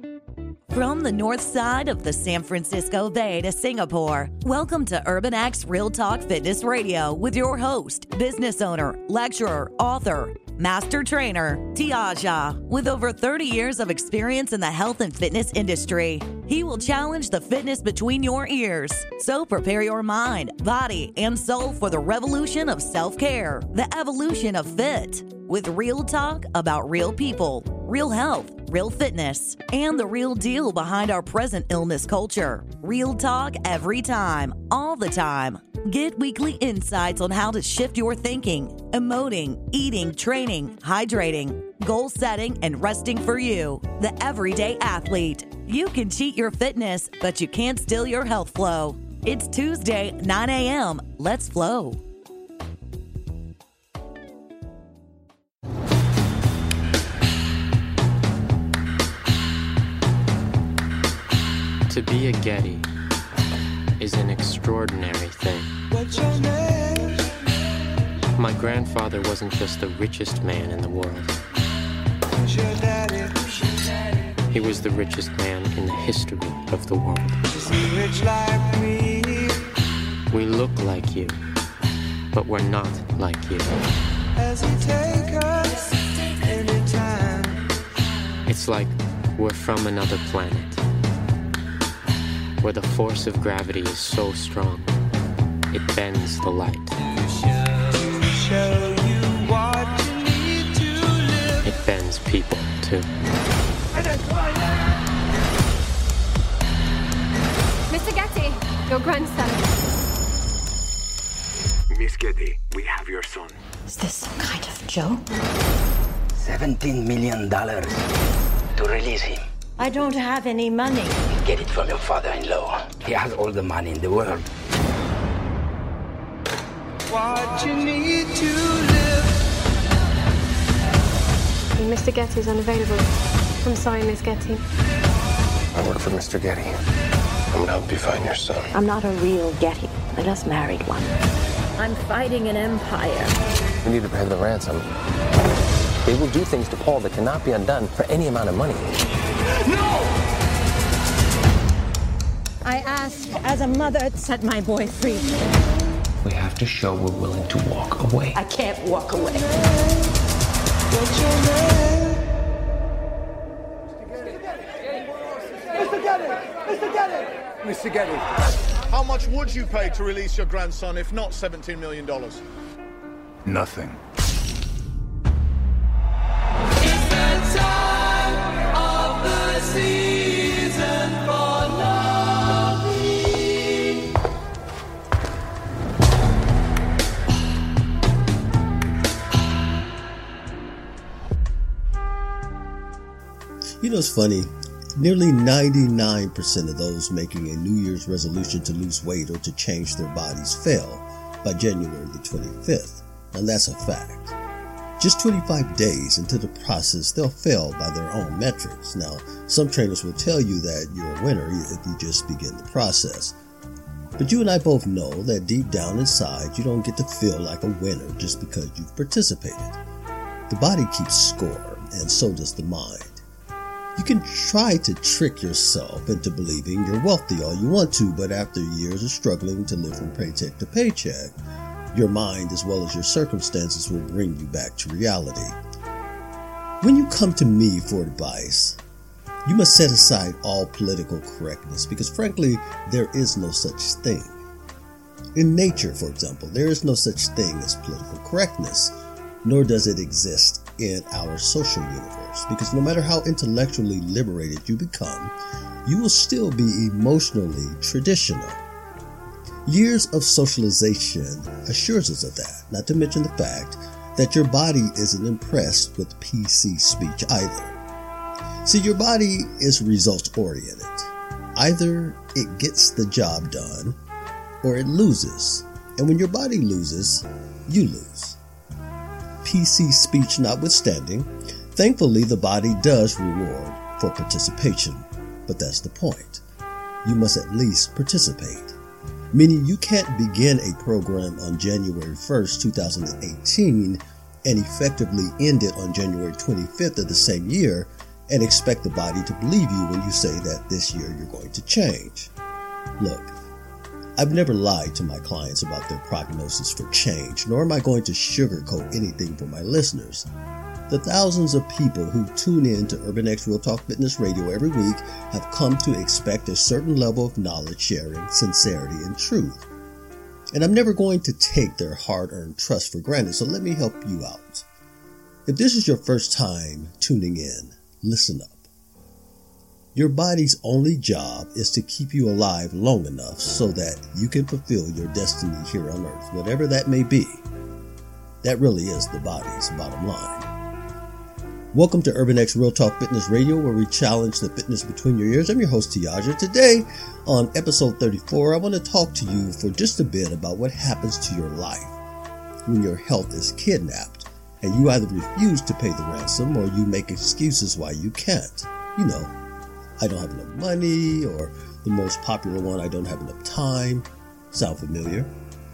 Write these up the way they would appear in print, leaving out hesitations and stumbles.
From the north side of the San Francisco Bay to Singapore, welcome to Urban X Real Talk Fitness Radio with your host, business owner, lecturer, author, master trainer, Tiaja. With over 30 years of experience in the health and fitness industry, he will challenge the fitness between your ears. So prepare your mind, body, and soul for the revolution of self-care, the evolution of fit, with real talk about real people, real health, real fitness, and the real deal behind our present illness culture. Real talk every time, all the time. Get weekly insights on how to shift your thinking, emoting, eating, training, hydrating, goal setting, and resting for you, the everyday athlete. You can cheat your fitness, but you can't steal your health flow. It's Tuesday, 9 a.m. Let's flow. To be a Getty is an extraordinary thing. What's your name? My grandfather wasn't just the richest man in the world. Who's your daddy? He was the richest man in the history of the world. Is he rich like me? We look like you, but we're not like you. Has he take us anytime? It's like we're from another planet, where the force of gravity is so strong, it bends the light. To show you what you need to live. It bends people, too. Mr. Getty, your grandson. Miss Getty, we have your son. Is this some kind of joke? $17 million to release him. I don't have any money. Get it from your father-in-law. He has all the money in the world. What you need to live. Mr. Getty is unavailable. I'm sorry, Miss Getty. I work for Mr. Getty. I'm gonna help you find your son. I'm not a real Getty. I just married one. I'm fighting an empire. We need to pay the ransom. They will do things to Paul that cannot be undone for any amount of money. I asked as a mother to set my boy free. We have to show we're willing to walk away. I can't walk away. What's your name? Mr. Getty, how much would you pay to release your grandson if not $17 million? Nothing. It's the time of the season for loving. You know, it's funny. Nearly 99% of those making a New Year's resolution to lose weight or to change their bodies fail by January the 25th. And that's a fact. Just 25 days into the process, they'll fail by their own metrics. Now, some trainers will tell you that you're a winner if you just begin the process. But you and I both know that deep down inside, you don't get to feel like a winner just because you've participated. The body keeps score, and so does the mind. You can try to trick yourself into believing you're wealthy all you want to, but after years of struggling to live from paycheck to paycheck, your mind as well as your circumstances will bring you back to reality. When you come to me for advice, you must set aside all political correctness because frankly, there is no such thing. In nature, for example, there is no such thing as political correctness, nor does it exist in our social universe, because no matter how intellectually liberated you become, you will still be emotionally traditional. Years of socialization assures us of that, not to mention the fact that your body isn't impressed with PC speech either. See, your body is results-oriented. Either it gets the job done, or it loses. And when your body loses, you lose. PC speech notwithstanding, thankfully the body does reward for participation. But that's the point. You must at least participate. Meaning you can't begin a program on January 1st, 2018 and effectively end it on January 25th of the same year and expect the body to believe you when you say that this year you're going to change. Look, I've never lied to my clients about their prognosis for change, nor am I going to sugarcoat anything for my listeners. The thousands of people who tune in to Urban X Real Talk Fitness Radio every week have come to expect a certain level of knowledge sharing, sincerity, and truth. And I'm never going to take their hard-earned trust for granted, so let me help you out. If this is your first time tuning in, listen up. Your body's only job is to keep you alive long enough so that you can fulfill your destiny here on earth, whatever that may be. That really is the body's bottom line. Welcome to Urban X Real Talk Fitness Radio, where we challenge the fitness between your ears. I'm your host, Tiaja. Today, on episode 34, I want to talk to you for just a bit about what happens to your life when your health is kidnapped and you either refuse to pay the ransom or you make excuses why you can't. You know, I don't have enough money, or the most popular one, I don't have enough time. Sound familiar?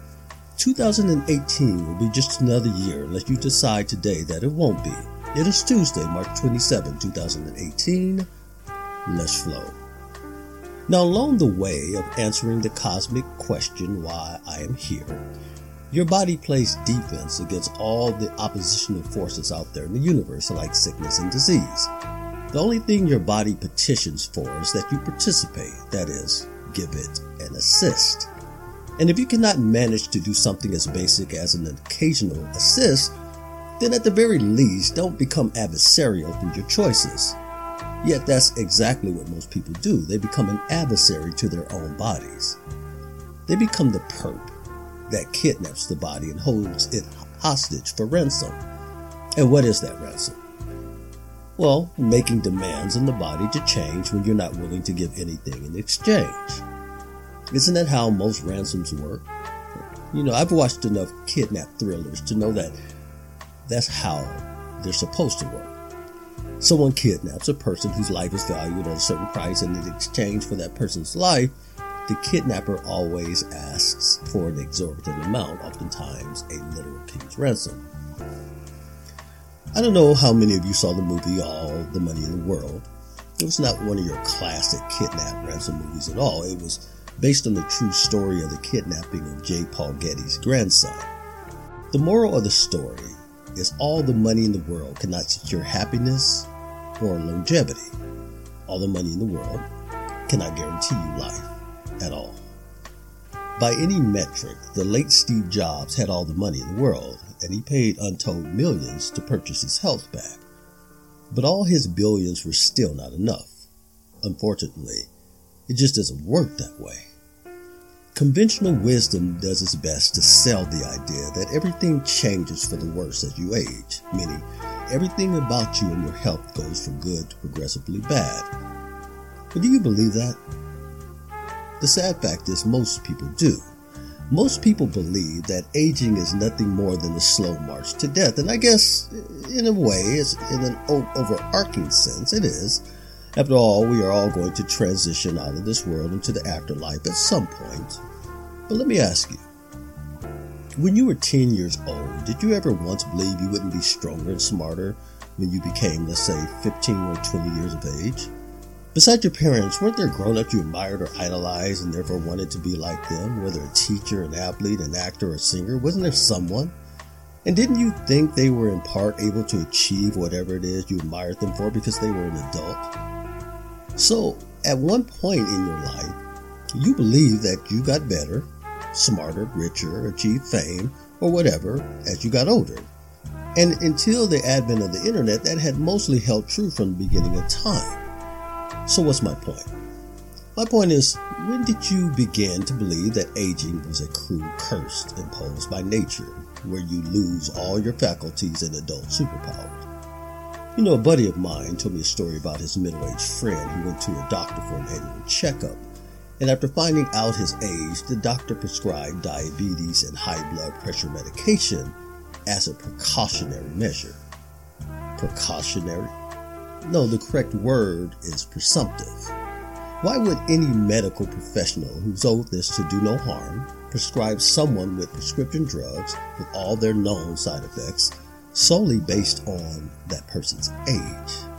2018 will be just another year unless you decide today that it won't be. It is Tuesday, March 27, 2018. Let's flow. Now, along the way of answering the cosmic question why I am here, your body plays defense against all the oppositional forces out there in the universe, like sickness and disease. The only thing your body petitions for is that you participate, that is, give it an assist. And if you cannot manage to do something as basic as an occasional assist, then at the very least, don't become adversarial through your choices. Yet that's exactly what most people do. They become an adversary to their own bodies. They become the perp that kidnaps the body and holds it hostage for ransom. And what is that ransom? Well, making demands on the body to change when you're not willing to give anything in exchange. Isn't that how most ransoms work? You know, I've watched enough kidnap thrillers to know that that's how they're supposed to work. Someone kidnaps a person whose life is valued at a certain price, and in exchange for that person's life, the kidnapper always asks for an exorbitant amount, oftentimes a literal king's ransom. I don't know how many of you saw the movie All the Money in the World. It was not one of your classic kidnap ransom movies at all. It was based on the true story of the kidnapping of J. Paul Getty's grandson. The moral of the story is all the money in the world cannot secure happiness or longevity. All the money in the world cannot guarantee you life at all. By any metric, the late Steve Jobs had all the money in the world, and he paid untold millions to purchase his health back. But all his billions were still not enough. Unfortunately, it just doesn't work that way. Conventional wisdom does its best to sell the idea that everything changes for the worse as you age, meaning everything about you and your health goes from good to progressively bad. But do you believe that? The sad fact is most people do. Most people believe that aging is nothing more than a slow march to death, and I guess in a way, in an overarching sense, it is. After all, we are all going to transition out of this world into the afterlife at some point. But let me ask you, when you were 10 years old, did you ever once believe you wouldn't be stronger and smarter when you became, let's say, 15 or 20 years of age? Besides your parents, weren't there grown-ups you admired or idolized and therefore wanted to be like them? Whether a teacher, an athlete, an actor, or a singer, wasn't there someone? And didn't you think they were in part able to achieve whatever it is you admired them for because they were an adult? So, at one point in your life, you believed that you got better, smarter, richer, achieved fame, or whatever as you got older. And until the advent of the internet, that had mostly held true from the beginning of time. So what's my point? My point is, when did you begin to believe that aging was a cruel curse imposed by nature, where you lose all your faculties and adult superpowers? You know, a buddy of mine told me a story about his middle-aged friend who went to a doctor for an annual checkup. And after finding out his age, the doctor prescribed diabetes and high blood pressure medication as a precautionary measure. Precautionary? No, the correct word is presumptive. Why would any medical professional whose oath is to do no harm prescribe someone with prescription drugs with all their known side effects solely based on that person's age?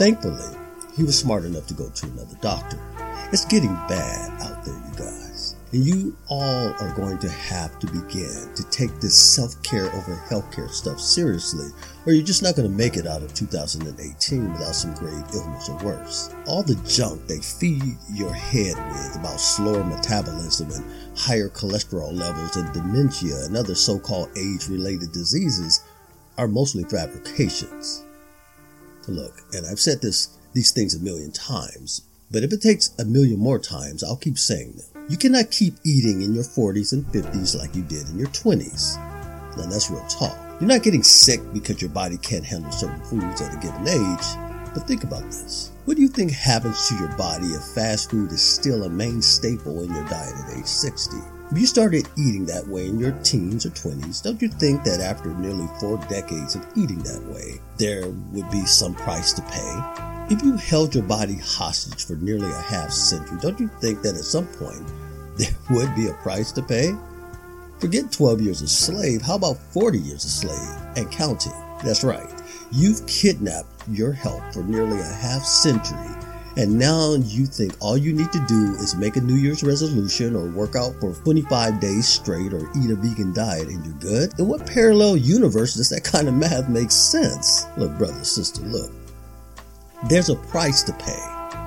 Thankfully, he was smart enough to go to another doctor. It's getting bad out there, you guys. And you all are going to have to begin to take this self-care over healthcare stuff seriously, or you're just not going to make it out of 2018 without some grave illness or worse. All the junk they feed your head with about slower metabolism and higher cholesterol levels and dementia and other so-called age-related diseases are mostly fabrications. Look, and I've said these things a million times, but if it takes a million more times, I'll keep saying them. You cannot keep eating in your 40s and 50s like you did in your 20s. Now that's real talk. You're not getting sick because your body can't handle certain foods at a given age, but think about this. What do you think happens to your body if fast food is still a main staple in your diet at age 60? If you started eating that way in your teens or 20s, don't you think that after nearly 4 decades of eating that way, there would be some price to pay? If you held your body hostage for nearly a half century, don't you think that at some point there would be a price to pay? Forget 12 years a slave, how about 40 years a slave and counting? That's right, you've kidnapped your health for nearly a half century, and now you think all you need to do is make a New Year's resolution or work out for 25 days straight or eat a vegan diet and you're good? In what parallel universe does that kind of math make sense? Look, brother, sister, look. There's a price to pay.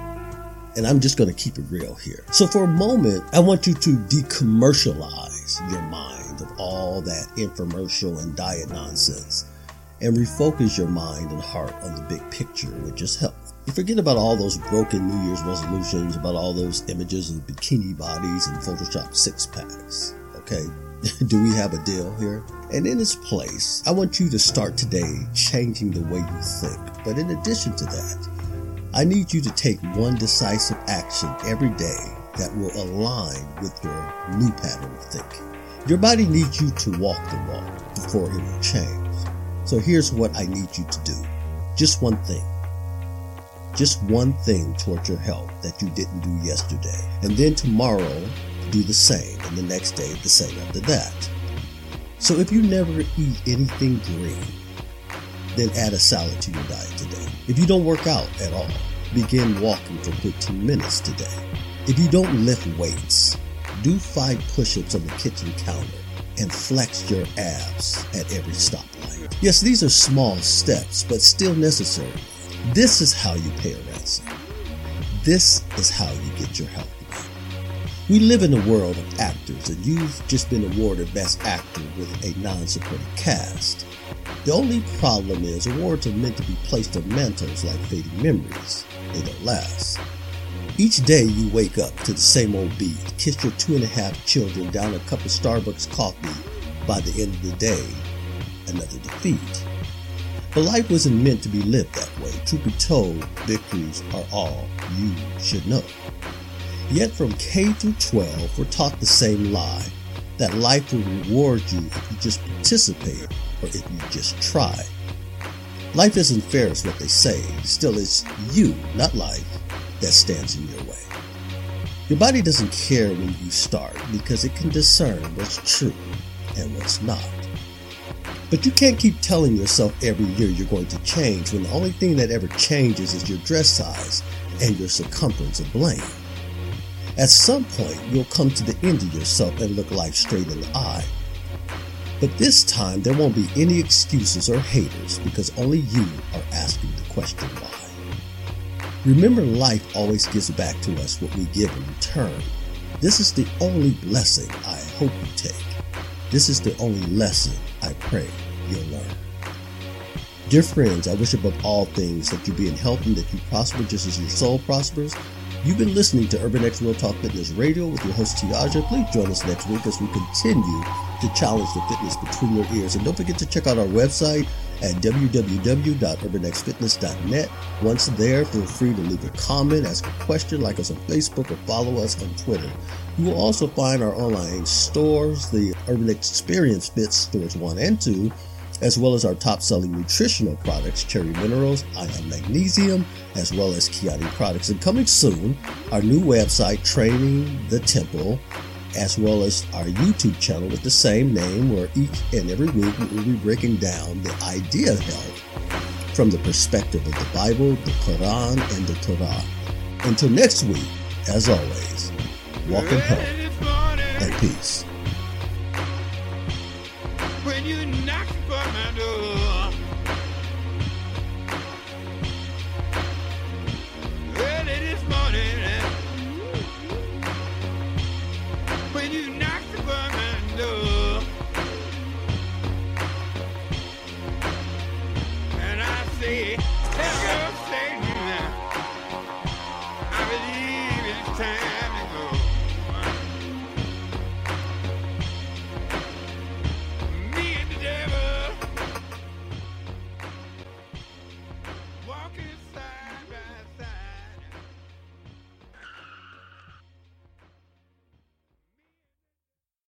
And I'm just going to keep it real here. So for a moment, I want you to decommercialize your mind of all that infomercial and diet nonsense and refocus your mind and heart on the big picture, which is health. You forget about all those broken New Year's resolutions, about all those images of bikini bodies and Photoshop six-packs. Okay? Do we have a deal here? And in its place, I want you to start today changing the way you think. But in addition to that, I need you to take one decisive action every day that will align with your new pattern of thinking. Your body needs you to walk the walk before it will change. So here's what I need you to do. Just one thing. Just one thing towards your health that you didn't do yesterday. And then tomorrow, do the same. And the next day, the same after that. So if you never eat anything green, then add a salad to your diet today. If you don't work out at all, begin walking for 15 minutes today. If you don't lift weights, do 5 push-ups on the kitchen counter and flex your abs at every stoplight. Yes, these are small steps, but still necessary. This is how you pay a ransom. This is how you get your health back. We live in a world of actors, and you've just been awarded Best Actor with a non-supporting cast. The only problem is awards are meant to be placed on mantles like fading memories. They don't last. Each day you wake up to the same old beat, kiss your 2.5 children, down a cup of Starbucks coffee. By the end of the day, another defeat. But life wasn't meant to be lived that way. Truth be told, victories are all you should know. Yet from K through 12, we're taught the same lie, that life will reward you if you just participate or if you just try. Life isn't fair is what they say. Still, it's you, not life, that stands in your way. Your body doesn't care when you start because it can discern what's true and what's not. But you can't keep telling yourself every year you're going to change when the only thing that ever changes is your dress size and your circumference of blame. At some point, you'll come to the end of yourself and look life straight in the eye. But this time, there won't be any excuses or haters because only you are asking the question why. Remember, life always gives back to us what we give in return. This is the only blessing I hope you take. This is the only lesson I pray you'll learn. Dear friends, I wish above all things that you be in health and that you prosper just as your soul prospers. You've been listening to Urban X Real Talk Fitness Radio with your host Tiaja. Please join us next week as we continue to challenge the fitness between your ears. And don't forget to check out our website at www.urbanxfitness.net. Once there, feel free to leave a comment, ask a question, like us on Facebook, or follow us on Twitter. You will also find our online stores, the Urban Experience Fits Stores 1 and 2, as well as our top-selling nutritional products, Cherry Minerals, Ion Magnesium, as well as Chianti products. And coming soon, our new website, Training the Temple, as well as our YouTube channel with the same name, where each and every week we will be breaking down the idea of health from the perspective of the Bible, the Quran, and the Torah. Until next week, as always, walk in health and peace. When you knock